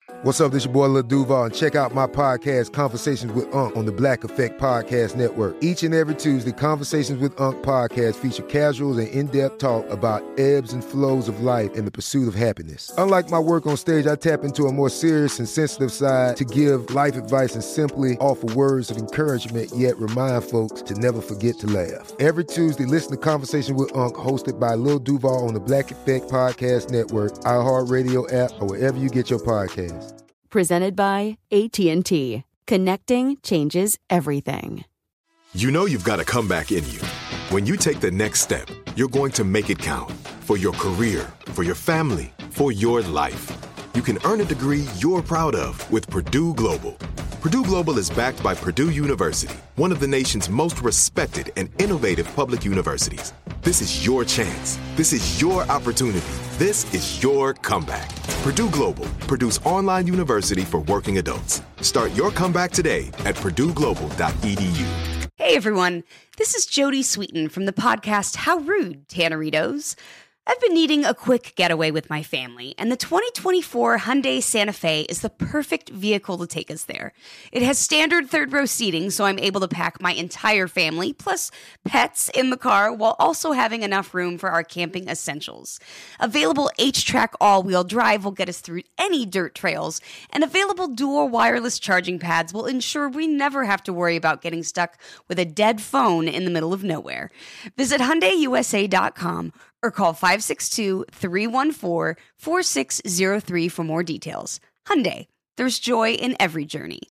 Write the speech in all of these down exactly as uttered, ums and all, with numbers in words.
What's up, this your boy Lil Duval, and check out my podcast, Conversations with Unc, on the Black Effect Podcast Network. Each and every Tuesday, Conversations with Unc podcast feature casuals and in-depth talk about ebbs and flows of life and the pursuit of happiness. Unlike my work on stage, I tap into a more serious and sensitive side to give life advice and simply offer words of encouragement, yet remind folks to never forget to laugh. Every Tuesday, listen to Conversations with Unc, hosted by Lil Duval on the Black Effect Podcast Network, iHeartRadio app, or wherever you get your podcasts. Presented by A T and T. Connecting changes everything. You know you've got a comeback in you. When you take the next step, you're going to make it count. For your career, for your family, for your life. You can earn a degree you're proud of with Purdue Global. Purdue Global is backed by Purdue University, one of the nation's most respected and innovative public universities. This is your chance. This is your opportunity. This is your comeback. Purdue Global, Purdue's online university for working adults. Start your comeback today at purdue global dot e d u. Hey everyone, this is Jodie Sweetin from the podcast How Rude, Tanneritos. I've been needing a quick getaway with my family, and the twenty twenty-four Hyundai Santa Fe is the perfect vehicle to take us there. It has standard third-row seating, so I'm able to pack my entire family, plus pets, in the car, while also having enough room for our camping essentials. Available H-Track all-wheel drive will get us through any dirt trails, and available dual wireless charging pads will ensure we never have to worry about getting stuck with a dead phone in the middle of nowhere. Visit Hyundai U S A dot com or call five six two, three one four, four six zero three for more details. Hyundai, there's joy in every journey.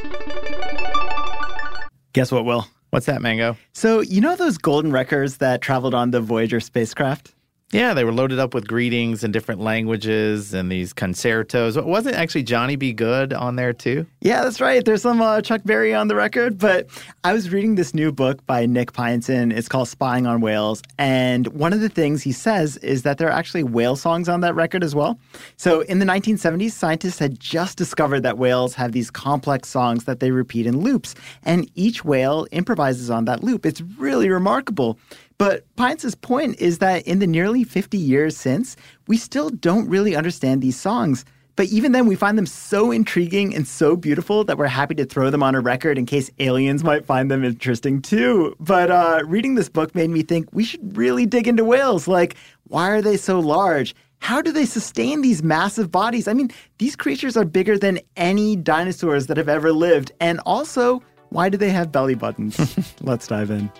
Guess what, Will? What's that, Mango? So, you know those golden records that traveled on the Voyager spacecraft? Yeah, they were loaded up with greetings in different languages and these concertos. Wasn't actually Johnny B. Good on there too? Yeah, that's right. There's some uh, Chuck Berry on the record. But I was reading this new book by Nick Pienson. It's called Spying on Whales. And one of the things he says is that there are actually whale songs on that record as well. So in the nineteen seventies, scientists had just discovered that whales have these complex songs that they repeat in loops. And each whale improvises on that loop. It's really remarkable. But Pienson's point is that in the nearly fifty years since, we still don't really understand these songs. But even then, we find them so intriguing and so beautiful that we're happy to throw them on a record in case aliens might find them interesting too. But uh, reading this book made me think we should really dig into whales. Like, why are they so large? How do they sustain these massive bodies? I mean, these creatures are bigger than any dinosaurs that have ever lived. And also, why do they have belly buttons? Let's dive in.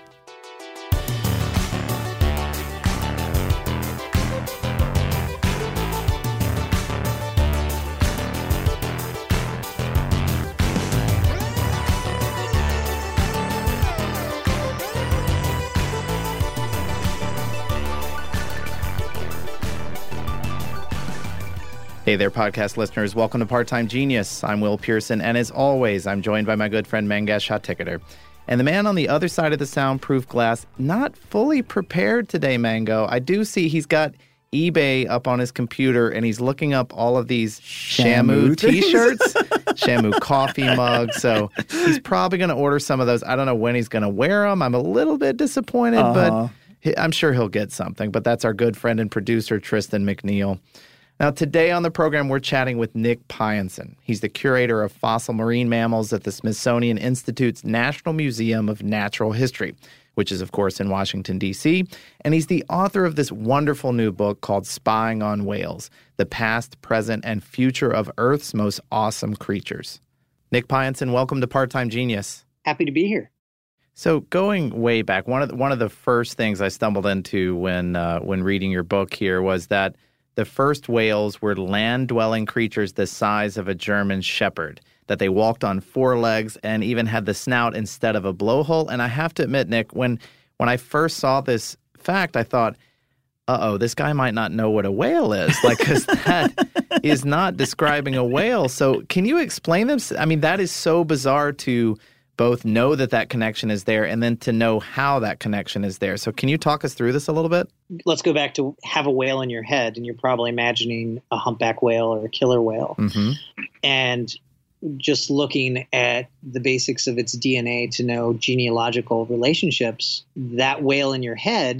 Hey there, podcast listeners. Welcome to Part-Time Genius. I'm Will Pearson, and as always, I'm joined by my good friend Mangesh Hattikudur. And the man on the other side of the soundproof glass, not fully prepared today, Mango. I do see he's got eBay up on his computer, and he's looking up all of these Shamu, Shamu T-shirts, Shamu coffee mugs. So he's probably going to order some of those. I don't know when he's going to wear them. I'm a little bit disappointed, uh-huh. but I'm sure he'll get something. But that's our good friend and producer, Tristan McNeil. Now, today on the program, we're chatting with Nick Pienson. He's the curator of fossil marine mammals at the Smithsonian Institute's National Museum of Natural History, which is, of course, in Washington, D C, and he's the author of this wonderful new book called Spying on Whales, The Past, Present, and Future of Earth's Most Awesome Creatures. Nick Pienson, welcome to Part-Time Genius. Happy to be here. So going way back, one of the, one of the first things I stumbled into when uh, when reading your book here was that the first whales were land-dwelling creatures the size of a German shepherd, that they walked on four legs and even had the snout instead of a blowhole. And I have to admit, Nick, when when I first saw this fact, I thought, uh-oh, this guy might not know what a whale is, like, because that is not describing a whale. So can you explain them? I mean, that is so bizarre to both know that that connection is there and then to know how that connection is there. So can you talk us through this a little bit? Let's go back to have a whale in your head, and you're probably imagining a humpback whale or a killer whale. Mm-hmm. And just looking at the basics of its D N A to know genealogical relationships, that whale in your head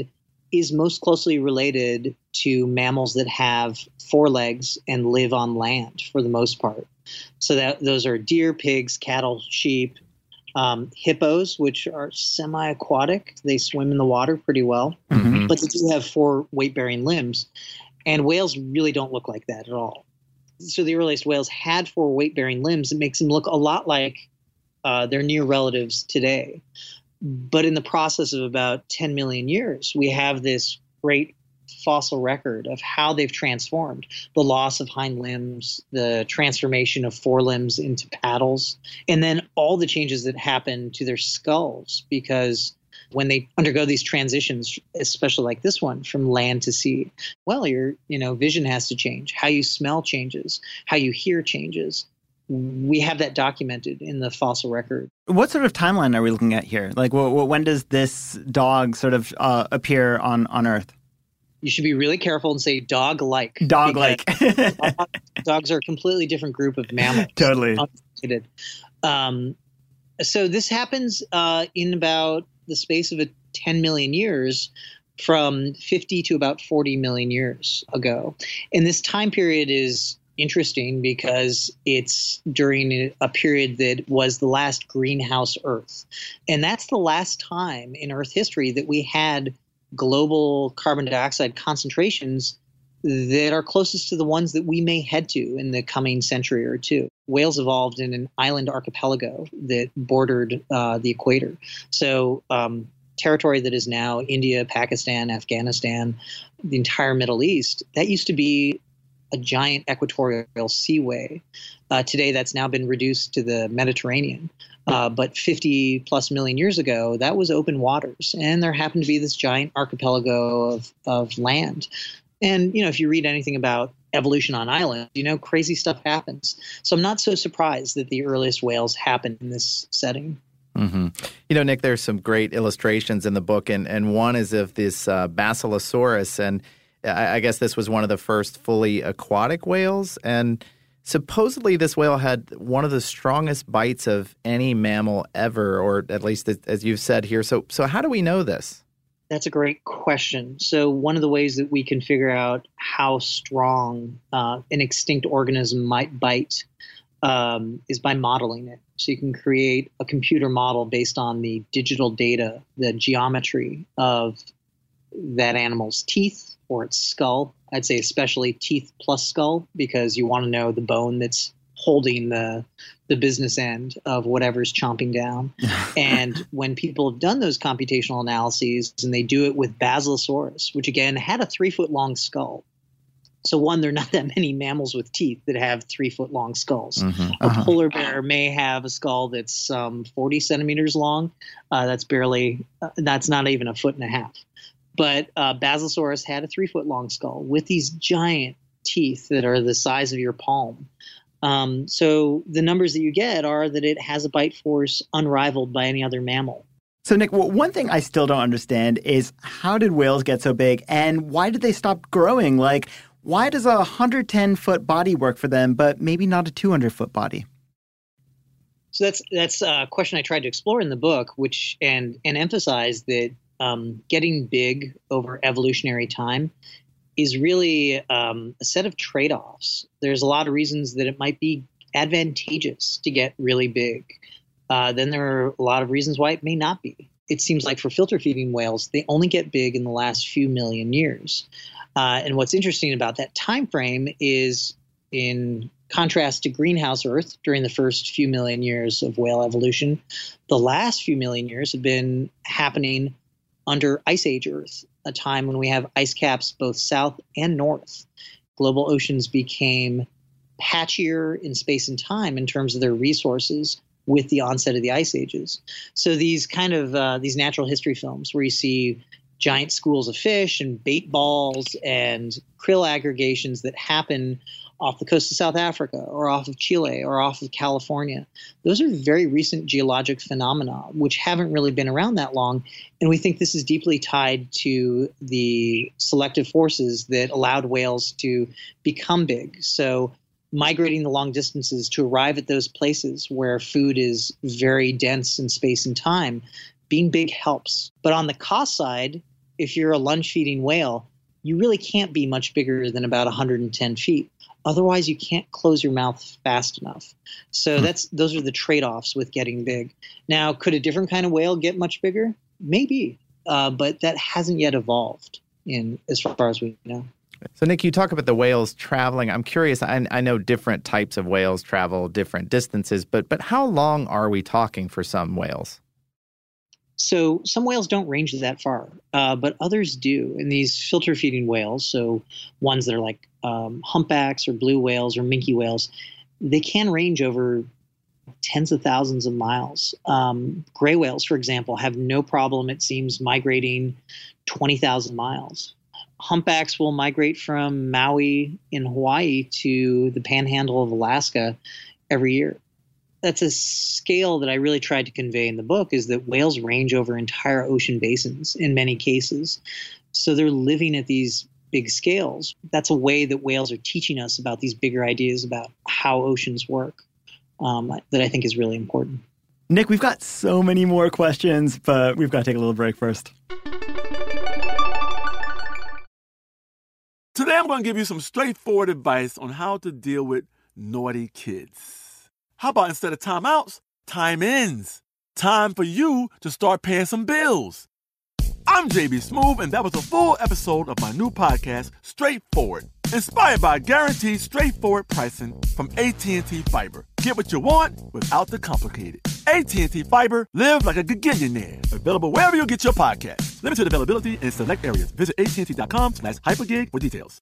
is most closely related to mammals that have four legs and live on land for the most part. So that those are deer, pigs, cattle, sheep, um, hippos, which are semi-aquatic. They swim in the water pretty well, Mm-hmm. but they do have four weight-bearing limbs. And whales really don't look like that at all. So the earliest whales had four weight-bearing limbs. It makes them look a lot like uh, their near relatives today. But in the process of about ten million years, we have this great fossil record of how they've transformed. The loss of hind limbs, the transformation of forelimbs into paddles, and then all the changes that happen to their skulls, because when they undergo these transitions, especially like this one, from land to sea, well, your you know vision has to change. How you smell changes. How you hear changes. We have that documented in the fossil record. What sort of timeline are we looking at here? Like, wh- wh- when does this dog sort of uh, appear on, on Earth? You should be really careful and say dog-like. Dog-like. Dogs are a completely different group of mammals. Totally. Um, so this happens uh, in about the space of a ten million years, from fifty to about forty million years ago. And this time period is interesting because it's during a period that was the last greenhouse Earth. And that's the last time in Earth history that we had global carbon dioxide concentrations that are closest to the ones that we may head to in the coming century or two. Whales evolved in an island archipelago that bordered uh, the equator. So um, territory that is now India, Pakistan, Afghanistan, the entire Middle East, that used to be a giant equatorial seaway. Uh, today, that's now been reduced to the Mediterranean. Uh, but fifty plus million years ago, that was open waters. And there happened to be this giant archipelago of, of land. And, you know, if you read anything about evolution on islands, you know, crazy stuff happens. So I'm not so surprised that the earliest whales happened in this setting. Mm-hmm. You know, Nick, there's some great illustrations in the book, and, and one is of this uh, Basilosaurus, and I, I guess this was one of the first fully aquatic whales, and supposedly this whale had one of the strongest bites of any mammal ever, or at least as you've said here. So, so how do we know this? That's a great question. So one of the ways that we can figure out how strong uh, an extinct organism might bite um, is by modeling it. So you can create a computer model based on the digital data, the geometry of that animal's teeth or its skull. I'd say especially teeth plus skull, because you want to know the bone that's holding the the business end of whatever's chomping down. And when people have done those computational analyses, and they do it with Basilosaurus, which again had a three foot long skull. So one, there are not that many mammals with teeth that have three foot long skulls. Mm-hmm. Uh-huh. A polar bear may have a skull that's um, forty centimeters long. Uh, that's barely, uh, that's not even a foot and a half. But uh, Basilosaurus had a three foot long skull with these giant teeth that are the size of your palm. Um, so the numbers that you get are that it has a bite force unrivaled by any other mammal. So, Nick, well, one thing I still don't understand is how did whales get so big, and why did they stop growing? Like, why does a one hundred ten foot body work for them, but maybe not a two hundred foot body? So that's that's a question I tried to explore in the book, which and and emphasize that um, getting big over evolutionary time is really um, a set of trade-offs. There's a lot of reasons that it might be advantageous to get really big. Uh, then there are a lot of reasons why it may not be. It seems like for filter-feeding whales, they only get big in the last few million years. Uh, and what's interesting about that time frame is, in contrast to greenhouse Earth during the first few million years of whale evolution, the last few million years have been happening under Ice Age Earth, a time when we have ice caps both south and north. Global oceans became patchier in space and time in terms of their resources with the onset of the ice ages. So these kind of uh, these natural history films where you see giant schools of fish and bait balls and krill aggregations that happen off the coast of South Africa or off of Chile or off of California. Those are very recent geologic phenomena which haven't really been around that long. And we think this is deeply tied to the selective forces that allowed whales to become big. So migrating the long distances to arrive at those places where food is very dense in space and time, being big helps. But on the cost side, if you're a lunge feeding whale, you really can't be much bigger than about one hundred ten feet. Otherwise, you can't close your mouth fast enough. So that's those are the trade-offs with getting big. Now, could a different kind of whale get much bigger? Maybe, uh, but that hasn't yet evolved in as far as we know. So, Nick, you talk about the whales traveling. I'm curious. I, I know different types of whales travel different distances, but but how long are we talking for some whales? So some whales don't range that far, uh, but others do. And these filter feeding whales, so ones that are like um, humpbacks or blue whales or minke whales, they can range over tens of thousands of miles. Um, gray whales, for example, have no problem, it seems, migrating twenty thousand miles. Humpbacks will migrate from Maui in Hawaii to the panhandle of Alaska every year. That's a scale that I really tried to convey in the book, is that whales range over entire ocean basins in many cases. So they're living at these big scales. That's a way that whales are teaching us about these bigger ideas about how oceans work, um, that I think is really important. Nick, we've got so many more questions, but we've got to take a little break first. Today I'm going to give you some straightforward advice on how to deal with naughty kids. How about instead of timeouts, time ins? Time for you to start paying some bills. I'm J B Smoove, and that was a full episode of my new podcast, Straightforward, inspired by guaranteed straightforward pricing from A T and T Fiber. Get what you want without the complicated. A T and T Fiber, live like a gigillionaire. Available wherever you get your podcast. Limited availability in select areas. Visit att.com slash hypergig for details.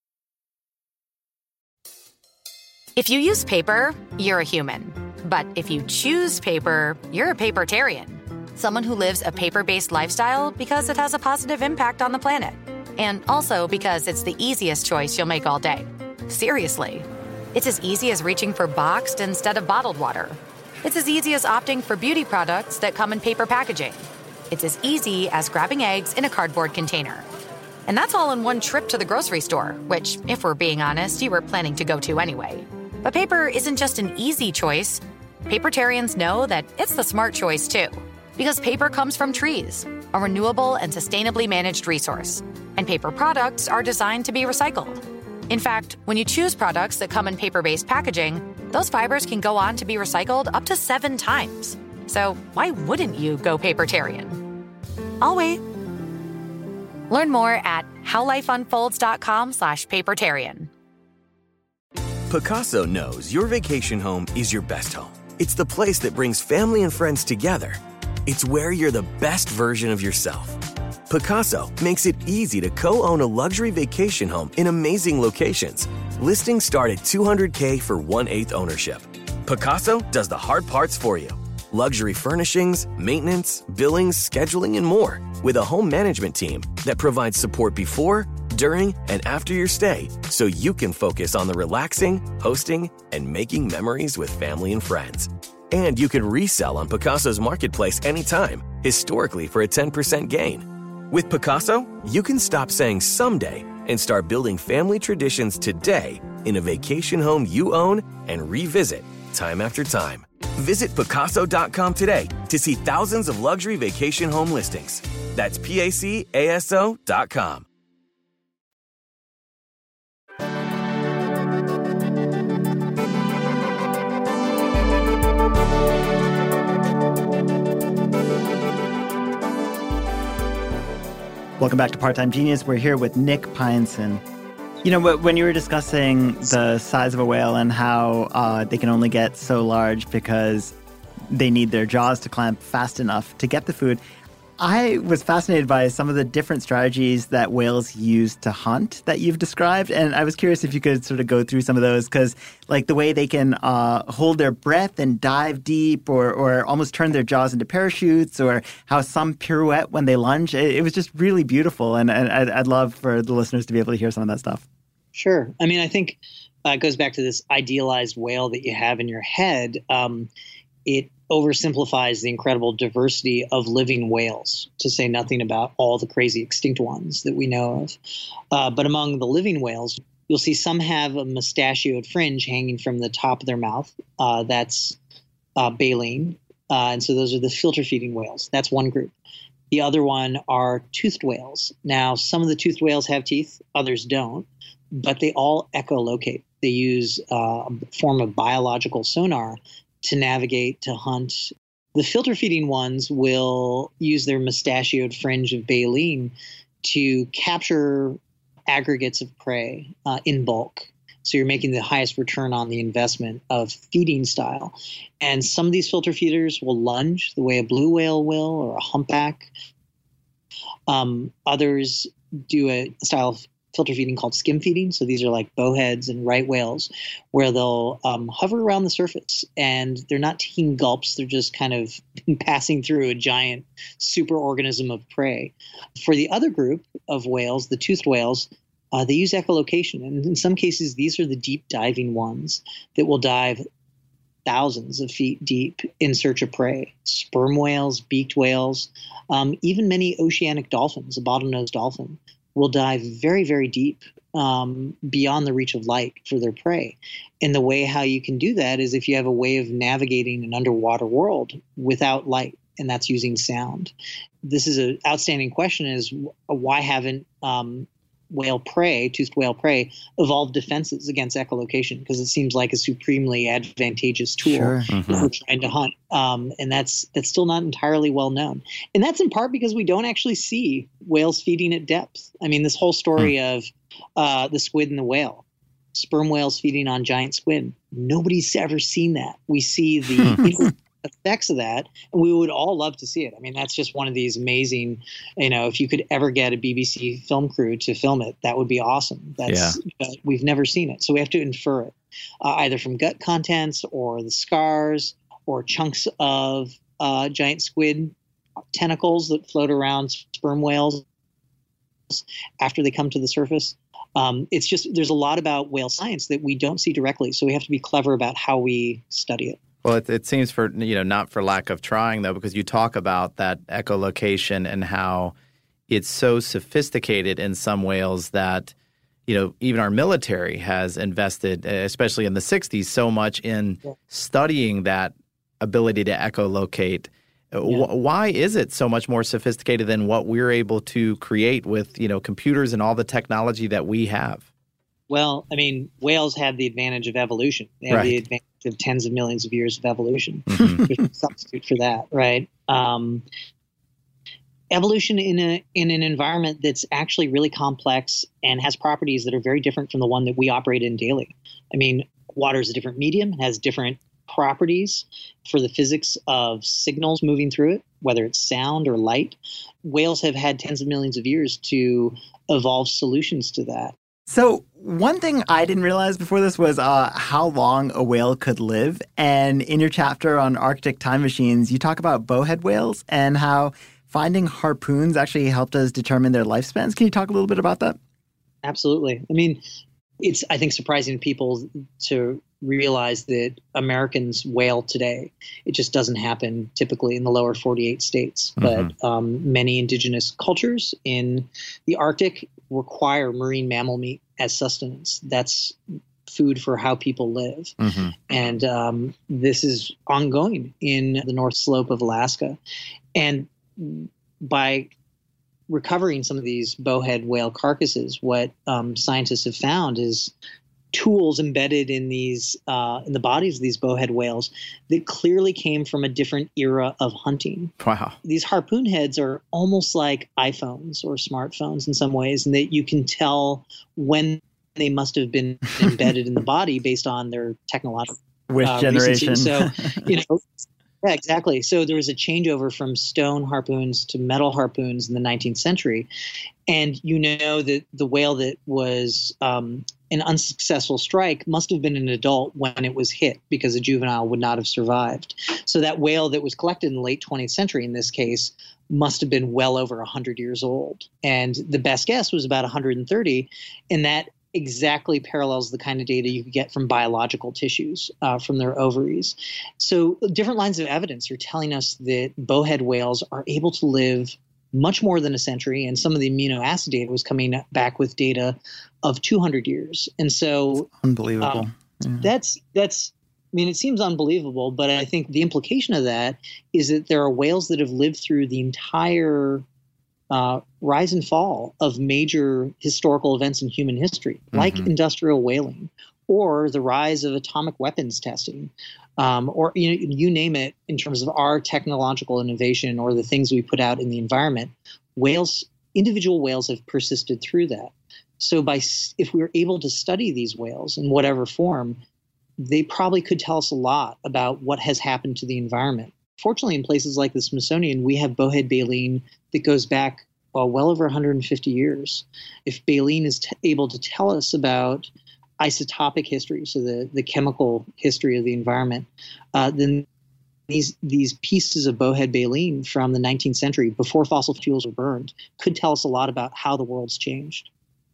If you use paper, you're a human. But if you choose paper, you're a papertarian. Someone who lives a paper-based lifestyle because it has a positive impact on the planet. And also because it's the easiest choice you'll make all day. Seriously. It's as easy as reaching for boxed instead of bottled water. It's as easy as opting for beauty products that come in paper packaging. It's as easy as grabbing eggs in a cardboard container. And that's all in one trip to the grocery store, which, if we're being honest, you were planning to go to anyway. But paper isn't just an easy choice. Papertarians know that it's the smart choice, too. Because paper comes from trees, a renewable and sustainably managed resource. And paper products are designed to be recycled. In fact, when you choose products that come in paper-based packaging, those fibers can go on to be recycled up to seven times. So why wouldn't you go papertarian? I'll wait. Learn more at howlifeunfolds.com slash papertarian. Pacaso knows your vacation home is your best home. It's the place that brings family and friends together. It's where you're the best version of yourself. Pacaso makes it easy to co-own a luxury vacation home in amazing locations. Listings start at two hundred thousand dollars for one-eighth ownership. Pacaso does the hard parts for you. Luxury furnishings, maintenance, billings, scheduling, and more. With a home management team that provides support before, during, and after your stay, so you can focus on the relaxing, hosting, and making memories with family and friends. And you can resell on Pacaso's marketplace anytime, historically for a ten percent gain. With Pacaso, you can stop saying someday and start building family traditions today in a vacation home you own and revisit time after time. Visit Pacaso dot com today to see thousands of luxury vacation home listings. That's P A C A S O dot com. Welcome back to Part-Time Genius. We're here with Nick Pineson. You know, when you were discussing the size of a whale and how uh, they can only get so large because they need their jaws to clamp fast enough to get the food, I was fascinated by some of the different strategies that whales use to hunt that you've described. And I was curious if you could sort of go through some of those, because like the way they can uh, hold their breath and dive deep, or, or almost turn their jaws into parachutes, or how some pirouette when they lunge. It, it was just really beautiful. And, and I'd, I'd love for the listeners to be able to hear some of that stuff. Sure. I mean, I think uh, it goes back to this idealized whale that you have in your head. Um, it oversimplifies the incredible diversity of living whales, to say nothing about all the crazy extinct ones that we know of. Uh, but among the living whales, you'll see some have a mustachioed fringe hanging from the top of their mouth. Uh, that's uh, baleen. Uh, and so those are the filter feeding whales. That's one group. The other one are toothed whales. Now, some of the toothed whales have teeth, others don't, but they all echolocate. They use uh, a form of biological sonar to navigate, to hunt. The filter feeding ones will use their mustachioed fringe of baleen to capture aggregates of prey uh, in bulk. So you're making the highest return on the investment of feeding style. And some of these filter feeders will lunge the way a blue whale will or a humpback. Um, others do a style of filter feeding called skim feeding. So these are like bowheads and right whales where they'll um, hover around the surface and they're not taking gulps. They're just kind of passing through a giant superorganism of prey. For the other group of whales, the toothed whales, uh, they use echolocation. And in some cases, these are the deep diving ones that will dive thousands of feet deep in search of prey. Sperm whales, beaked whales, um, even many oceanic dolphins, a bottlenose dolphin, will dive very, very deep um, beyond the reach of light for their prey. And the way how you can do that is if you have a way of navigating an underwater world without light, and that's using sound. This is an outstanding question is why haven't um, whale prey, toothed whale prey, evolved defenses against echolocation? Because it seems like a supremely advantageous tool Sure. if we're trying to hunt. Um, and that's that's still not entirely well known. And that's in part because we don't actually see whales feeding at depth. I mean, this whole story of uh, the squid and the whale, sperm whales feeding on giant squid, nobody's ever seen that. We see the effects of that, and we would all love to see it. I mean, that's just one of these amazing, you know, if you could ever get a B B C film crew to film it, that would be awesome. That's, yeah. uh, we've never seen it. So we have to infer it, uh, either from gut contents or the scars or chunks of uh, giant squid tentacles that float around sperm whales after they come to the surface. Um, it's just, there's a lot about whale science that we don't see directly. So we have to be clever about how we study it. Well, it, it seems for, you know, not for lack of trying, though, because you talk about that echolocation and how it's so sophisticated in some whales that, you know, even our military has invested, especially in the sixties, so much in yeah. studying that ability to echolocate. Yeah. W- why is it so much more sophisticated than what we're able to create with, you know, computers and all the technology that we have? Well, I mean, whales have the advantage of evolution. They have right. the advantage of tens of millions of years of evolution. Mm-hmm. There's no substitute for that, right? Um, evolution in a in an environment that's actually really complex and has properties that are very different from the one that we operate in daily. I mean, water is a different medium, it has different properties for the physics of signals moving through it, whether it's sound or light. Whales have had tens of millions of years to evolve solutions to that. So one thing I didn't realize before this was uh, how long a whale could live. And in your chapter on Arctic time machines, you talk about bowhead whales and how finding harpoons actually helped us determine their lifespans. Can you talk a little bit about that? Absolutely. I mean, it's, I think, surprising to people to realize that Americans whale today. It just doesn't happen typically in the lower forty-eight states. Mm-hmm. But um, many indigenous cultures in the Arctic require marine mammal meat as sustenance. That's food for how people live. Mm-hmm. And um, this is ongoing in the North Slope of Alaska. And by recovering some of these bowhead whale carcasses, what um, scientists have found is tools embedded in these uh, in the bodies of these bowhead whales that clearly came from a different era of hunting. Wow. These harpoon heads are almost like iPhones or smartphones in some ways, and that you can tell when they must have been embedded in the body based on their technological Which uh, generation? recency. So, you know, yeah, exactly. So there was a changeover from stone harpoons to metal harpoons in the nineteenth century. And you know that the whale that was um, an unsuccessful strike must have been an adult when it was hit, because a juvenile would not have survived. So that whale that was collected in the late twentieth century, in this case, must have been well over one hundred years old. And the best guess was about one hundred thirty. And that exactly parallels the kind of data you could get from biological tissues uh, from their ovaries. So different lines of evidence are telling us that bowhead whales are able to live much more than a century, and some of the amino acid data was coming back with data of two hundred years. And so unbelievable. Um, yeah. That's that's mean, it seems unbelievable, but I think the implication of that is that there are whales that have lived through the entire uh, rise and fall of major historical events in human history, like mm-hmm. industrial whaling, or the rise of atomic weapons testing, um, or you know, you name it in terms of our technological innovation or the things we put out in the environment. Whales, individual whales have persisted through that. So by if we were able to study these whales in whatever form, they probably could tell us a lot about what has happened to the environment. Fortunately, in places like the Smithsonian, we have bowhead baleen that goes back well, well over one hundred fifty years. If baleen is t- able to tell us about isotopic history, so the, the chemical history of the environment, uh, then these these pieces of bowhead baleen from the nineteenth century, before fossil fuels were burned, could tell us a lot about how the world's changed.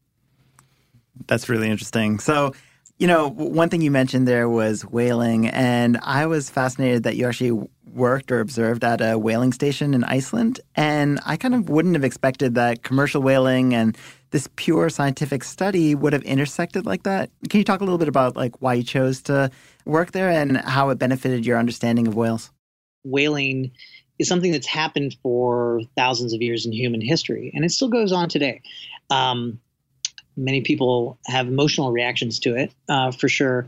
That's really interesting. So, you know, one thing you mentioned there was whaling, and I was fascinated that you actually worked or observed at a whaling station in Iceland. And I kind of wouldn't have expected that commercial whaling and this pure scientific study would have intersected like that. Can you talk a little bit about like why you chose to work there and how it benefited your understanding of whales? Whaling is something that's happened for thousands of years in human history, and it still goes on today. Um, Many people have emotional reactions to it, uh, for sure.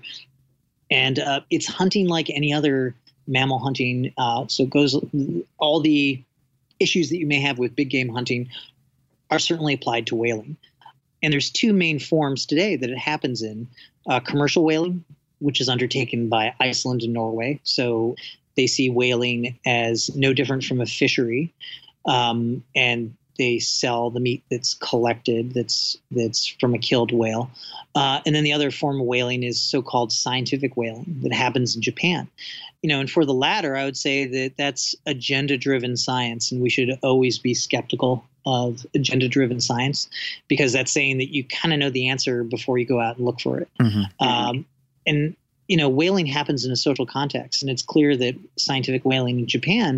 And uh, it's hunting like any other mammal hunting. Uh, so it goes, all the issues that you may have with big game hunting are certainly applied to whaling. And there's two main forms today that it happens in. Uh, commercial whaling, which is undertaken by Iceland and Norway. So they see whaling as no different from a fishery. Um, and they sell the meat that's collected, that's that's from a killed whale. Uh, and then the other form of whaling is so-called scientific whaling that happens in Japan. You know, and for the latter, I would say that that's agenda-driven science, and we should always be skeptical of agenda-driven science, because that's saying that you kind of know the answer before you go out and look for it. Mm-hmm. Um, and you know, whaling happens in a social context, and it's clear that scientific whaling in Japan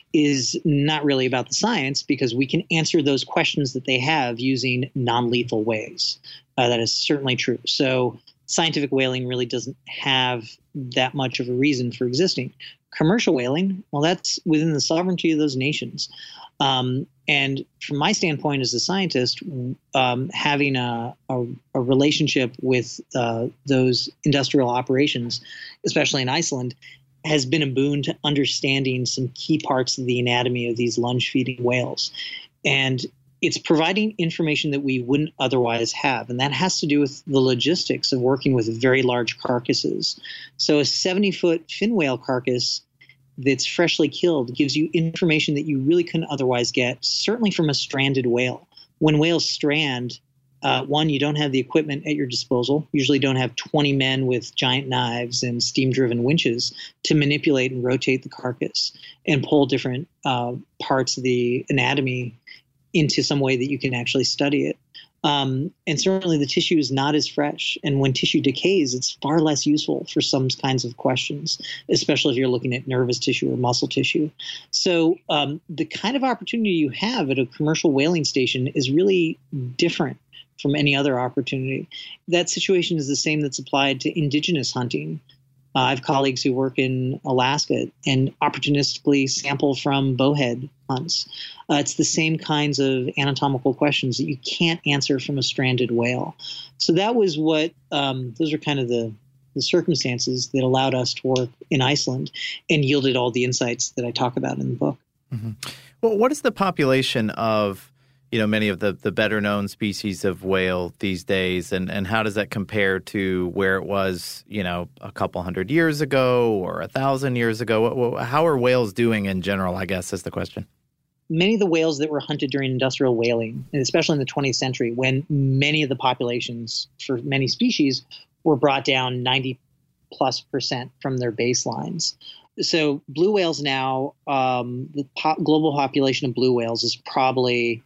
is not really about the science, because we can answer those questions that they have using non-lethal ways. Uh, that is certainly true. So scientific whaling really doesn't have that much of a reason for existing. Commercial whaling, well, that's within the sovereignty of those nations. Um, and from my standpoint as a scientist, um, having a, a, a relationship with uh, those industrial operations, especially in Iceland, has been a boon to understanding some key parts of the anatomy of these lunge-feeding whales. And it's providing information that we wouldn't otherwise have. And that has to do with the logistics of working with very large carcasses. So a seventy-foot fin whale carcass that's freshly killed gives you information that you really couldn't otherwise get, certainly from a stranded whale. When whales strand, uh, one, you don't have the equipment at your disposal. Usually don't have twenty men with giant knives and steam-driven winches to manipulate and rotate the carcass and pull different uh, parts of the anatomy into some way that you can actually study it. Um, and certainly the tissue is not as fresh. And when tissue decays, it's far less useful for some kinds of questions, especially if you're looking at nervous tissue or muscle tissue. So um, the kind of opportunity you have at a commercial whaling station is really different from any other opportunity. That situation is the same that's applied to indigenous hunting. Uh, I have colleagues who work in Alaska and opportunistically sample from bowhead hunts. Uh, it's the same kinds of anatomical questions that you can't answer from a stranded whale. So that was what, um, those are kind of the, the circumstances that allowed us to work in Iceland and yielded all the insights that I talk about in the book. Mm-hmm. Well, what is the population of, you know, many of the, the better known species of whale these days, and, and how does that compare to where it was, you know, a couple hundred years ago or a thousand years ago? How are whales doing in general, I guess, is the question. Many of the whales that were hunted during industrial whaling, and especially in the twentieth century, when many of the populations for many species were brought down ninety plus percent from their baselines. So blue whales now, um, the po- global population of blue whales is probably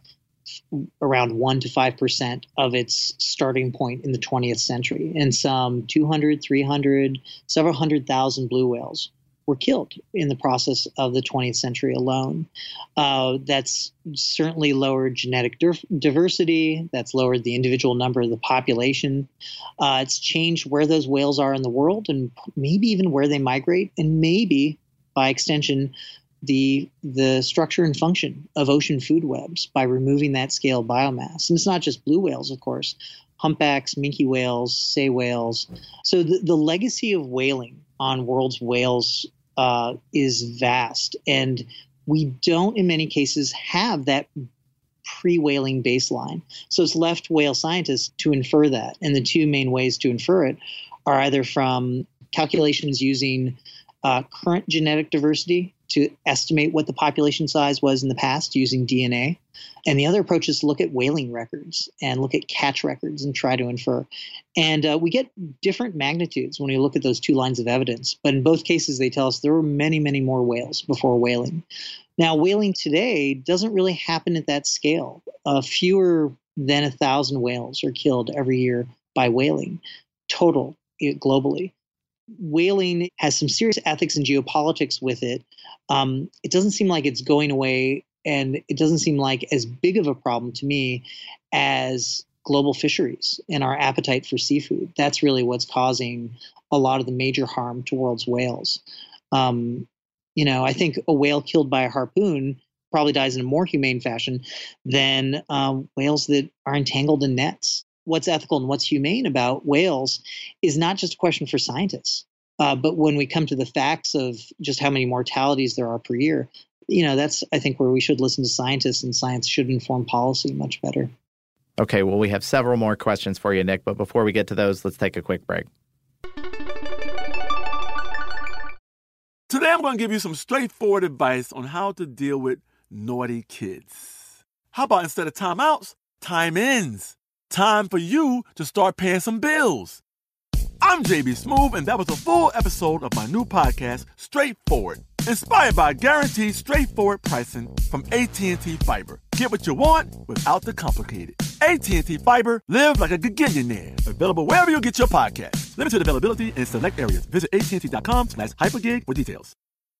around one to five percent of its starting point in the twentieth century, and some two hundred, three hundred, several hundred thousand blue whales were killed in the process of the twentieth century alone. Uh, that's certainly lowered genetic dir- diversity. That's lowered the individual number of the population. Uh, it's changed where those whales are in the world and maybe even where they migrate, and maybe, by extension, the the structure and function of ocean food webs by removing that scale biomass. And it's not just blue whales, of course. Humpbacks, minke whales, sei whales. So the, the legacy of whaling on world's whales uh, is vast. And we don't, in many cases, have that pre-whaling baseline. So it's left whale scientists to infer that. And the two main ways to infer it are either from calculations using uh, current genetic diversity to estimate what the population size was in the past using D N A. And the other approach is to look at whaling records and look at catch records and try to infer. And uh, we get different magnitudes when we look at those two lines of evidence. But in both cases, they tell us there were many, many more whales before whaling. Now, whaling today doesn't really happen at that scale. Uh, fewer than a thousand whales are killed every year by whaling, total globally. Whaling has some serious ethics and geopolitics with it. Um, it doesn't seem like it's going away, and it doesn't seem like as big of a problem to me as global fisheries and our appetite for seafood. That's really what's causing a lot of the major harm to world's whales. Um, you know, I think a whale killed by a harpoon probably dies in a more humane fashion than um, whales that are entangled in nets. What's ethical and what's humane about whales is not just a question for scientists. Uh, but when we come to the facts of just how many mortalities there are per year, you know, that's, I think, where we should listen to scientists, and science should inform policy much better. Okay, well, we have several more questions for you, Nick, but before we get to those, let's take a quick break. Today, I'm going to give you some straightforward advice on how to deal with naughty kids. How about instead of timeouts, time-ins? Time for you to start paying some bills. I'm J B Smoove, and that was a full episode of my new podcast, Straightforward, inspired by guaranteed straightforward pricing from A T and T Fiber. Get what you want without the complicated. A T and T Fiber, live like a gigillionaire. Available wherever you get your podcast. Limited availability in select areas. Visit AT&T.com slash hypergig for details.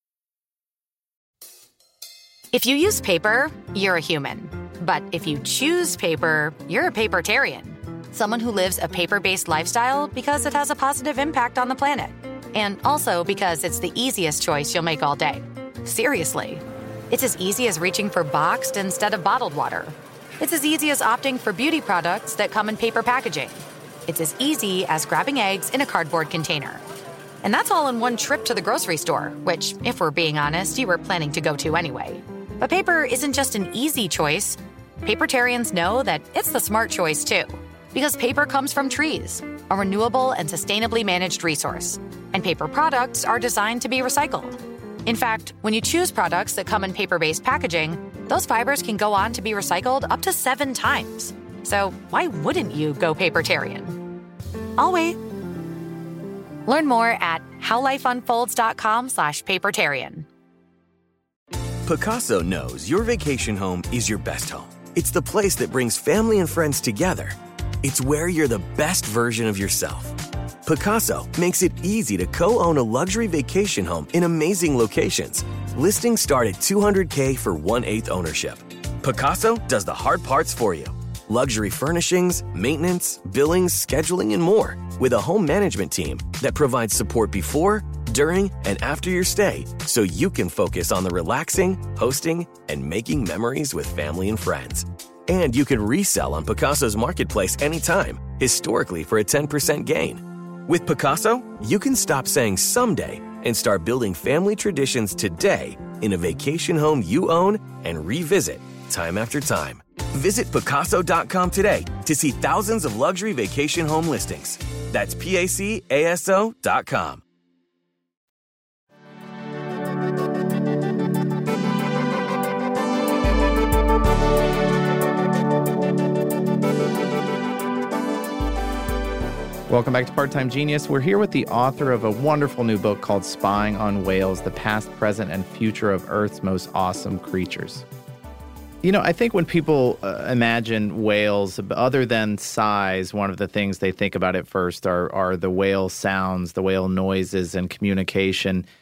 If you use paper, you're a human. But if you choose paper, you're a papertarian. Someone who lives a paper-based lifestyle because it has a positive impact on the planet. And also because it's the easiest choice you'll make all day. Seriously. It's as easy as reaching for boxed instead of bottled water. It's as easy as opting for beauty products that come in paper packaging. It's as easy as grabbing eggs in a cardboard container. And that's all in one trip to the grocery store, which, if we're being honest, you were planning to go to anyway. But paper isn't just an easy choice. Papertarians know that it's the smart choice, too. Because paper comes from trees, a renewable and sustainably managed resource. And paper products are designed to be recycled. In fact, when you choose products that come in paper-based packaging, those fibers can go on to be recycled up to seven times. So why wouldn't you go papertarian? I'll wait. Learn more at howlifeunfolds.com slash papertarian. Pacaso knows your vacation home is your best home. It's the place that brings family and friends together. It's where you're the best version of yourself. Pacaso makes it easy to co-own a luxury vacation home in amazing locations. Listings start at two hundred thousand dollars for one-eighth ownership. Pacaso does the hard parts for you. Luxury furnishings, maintenance, billings, scheduling, and more. With a home management team that provides support before, during, and after your stay so you can focus on the relaxing, hosting, and making memories with family and friends. And you can resell on Pacaso's marketplace anytime, historically for a ten percent gain. With Pacaso, you can stop saying someday and start building family traditions today in a vacation home you own and revisit time after time. Visit Pacaso dot com today to see thousands of luxury vacation home listings. That's P A C A S O dot com. Welcome back to Part-Time Genius. We're here with the author of a wonderful new book called Spying on Whales, the Past, Present, and Future of Earth's Most Awesome Creatures. You know, I think when people uh, imagine whales, other than size, one of the things they think about at first are, are the whale sounds, the whale noises, and communication.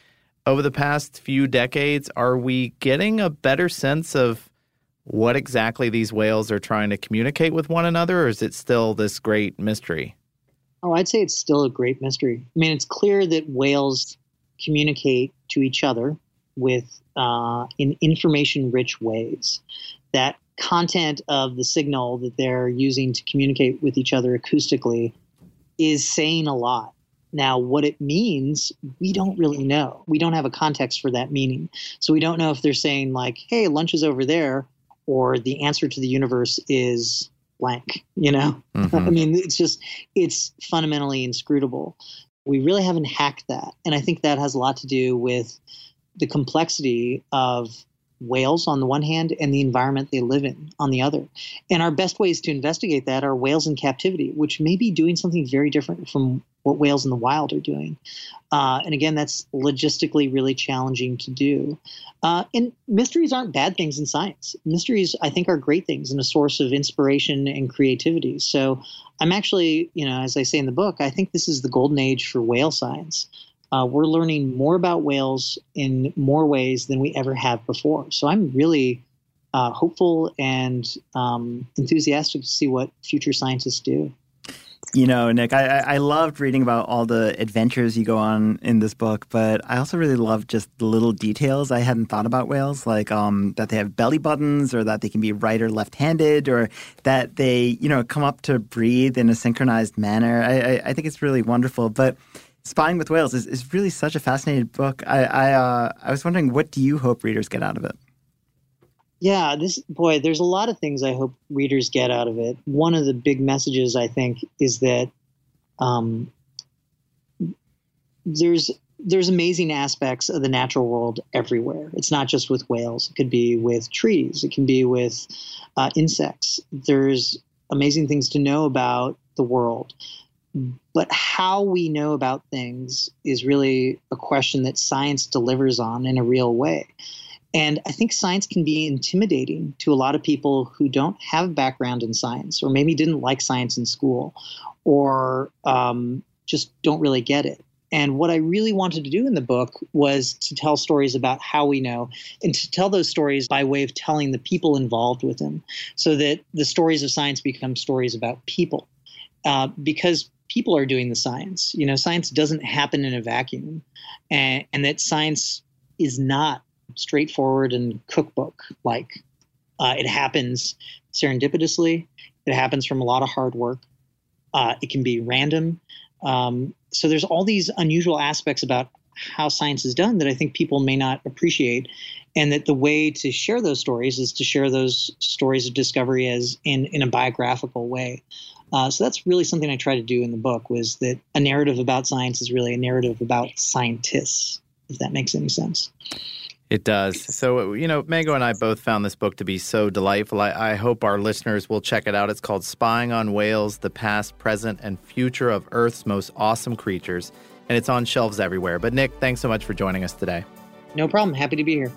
over the past few decades, are we getting a better sense of what exactly these whales are trying to communicate with one another, or is it still this great mystery? Oh, I'd say it's still a great mystery. I mean, it's clear that whales communicate to each other with uh, in information-rich ways. That content of the signal that they're using to communicate with each other acoustically is saying a lot. Now, what it means, we don't really know. We don't have a context for that meaning. So we don't know if they're saying like, hey, lunch is over there, or the answer to the universe is blank, you know? Mm-hmm. I mean, it's just, it's fundamentally inscrutable. We really haven't hacked that. And I think that has a lot to do with the complexity of whales on the one hand and the environment they live in on the other. And our best ways to investigate that are whales in captivity, which may be doing something very different from what whales in the wild are doing. Uh, and again, that's logistically really challenging to do. Uh, and mysteries aren't bad things in science. Mysteries, I think, are great things and a source of inspiration and creativity. So I'm actually, you know, as I say in the book, I think this is the golden age for whale science. Uh, we're learning more about whales in more ways than we ever have before. So I'm really uh, hopeful and um, enthusiastic to see what future scientists do. You know, Nick, I, I loved reading about all the adventures you go on in this book, but I also really loved just the little details I hadn't thought about whales, like um, that they have belly buttons, or that they can be right or left-handed, or that they, you know, come up to breathe in a synchronized manner. I, I, I think it's really wonderful. But Spying with Whales is, is really such a fascinating book. I I, uh, I was wondering, what do you hope readers get out of it? Yeah, this boy, there's a lot of things I hope readers get out of it. One of the big messages, I think, is that um, there's there's amazing aspects of the natural world everywhere. It's not just with whales. It could be with trees. It can be with uh, insects. There's amazing things to know about the world. But how we know about things is really a question that science delivers on in a real way. And I think science can be intimidating to a lot of people who don't have a background in science, or maybe didn't like science in school, or um, just don't really get it. And what I really wanted to do in the book was to tell stories about how we know, and to tell those stories by way of telling the people involved with them, so that the stories of science become stories about people. Uh, because people are doing the science. You know, science doesn't happen in a vacuum, and, and that science is not straightforward and cookbook-like. Uh, it happens serendipitously. It happens from a lot of hard work. Uh, it can be random. Um, so there's all these unusual aspects about how science is done that I think people may not appreciate, and that the way to share those stories is to share those stories of discovery as in, in a biographical way. Uh, so that's really something I try to do in the book, was that a narrative about science is really a narrative about scientists, if that makes any sense. It does. So, you know, Mango and I both found this book to be so delightful. I, I hope our listeners will check it out. It's called Spying on Whales, The Past, Present, and Future of Earth's Most Awesome Creatures. And it's on shelves everywhere. But Nick, thanks so much for joining us today. No problem. Happy to be here.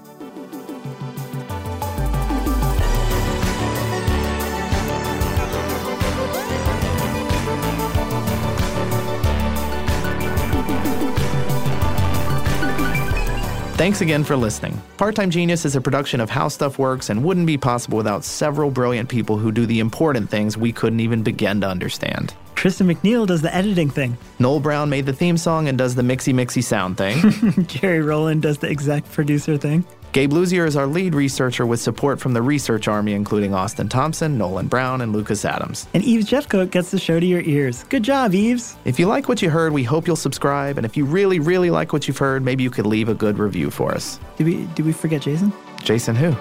Thanks again for listening. Part-Time Genius is a production of How Stuff Works and wouldn't be possible without several brilliant people who do the important things we couldn't even begin to understand. Tristan McNeil does the editing thing. Noel Brown made the theme song and does the mixy mixy sound thing. Jerry Rowland does the exec producer thing. Gabe Luzier is our lead researcher with support from the research army, including Austin Thompson, Nolan Brown, and Lucas Adams. And Eves Jeffcoat gets the show to your ears. Good job, Eves. If you like what you heard, we hope you'll subscribe. And if you really, really like what you've heard, maybe you could leave a good review for us. Did we, did we forget Jason? Jason who?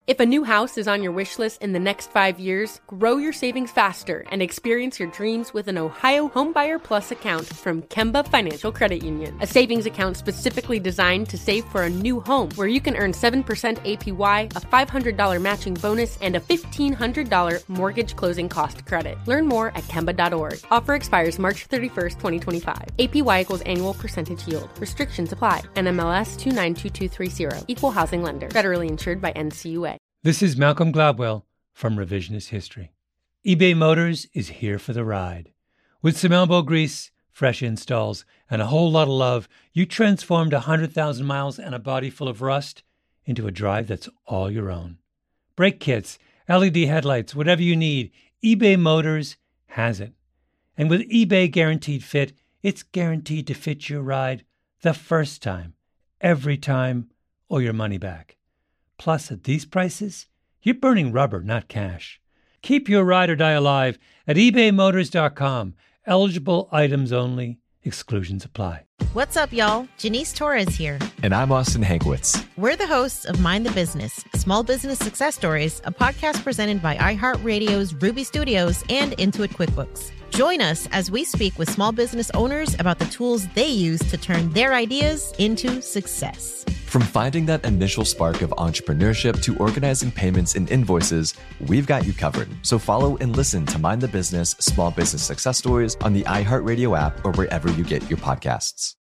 If a new house is on your wish list in the next five years, grow your savings faster and experience your dreams with an Ohio Homebuyer Plus account from Kemba Financial Credit Union. A savings account specifically designed to save for a new home, where you can earn seven percent A P Y, a five hundred dollars matching bonus, and a fifteen hundred dollars mortgage closing cost credit. Learn more at Kemba dot org. Offer expires March thirty-first, twenty twenty-five. A P Y equals annual percentage yield. Restrictions apply. N M L S two nine two two three zero. Equal housing lender. Federally insured by N C U A. This is Malcolm Gladwell from Revisionist History. eBay Motors is here for the ride. With some elbow grease, fresh installs, and a whole lot of love, you transformed one hundred thousand miles and a body full of rust into a drive that's all your own. Brake kits, L E D headlights, whatever you need, eBay Motors has it. And with eBay Guaranteed Fit, it's guaranteed to fit your ride the first time, every time, or your money back. Plus, at these prices, you're burning rubber, not cash. Keep your ride or die alive at ebay motors dot com. Eligible items only. Exclusions apply. What's up, y'all? Janice Torres here. And I'm Austin Hankwitz. We're the hosts of Mind the Business, Small Business Success Stories, a podcast presented by iHeartRadio's Ruby Studios and Intuit QuickBooks. Join us as we speak with small business owners about the tools they use to turn their ideas into success. From finding that initial spark of entrepreneurship to organizing payments and invoices, we've got you covered. So follow and listen to Mind the Business Small Business Success Stories on the iHeartRadio app or wherever you get your podcasts.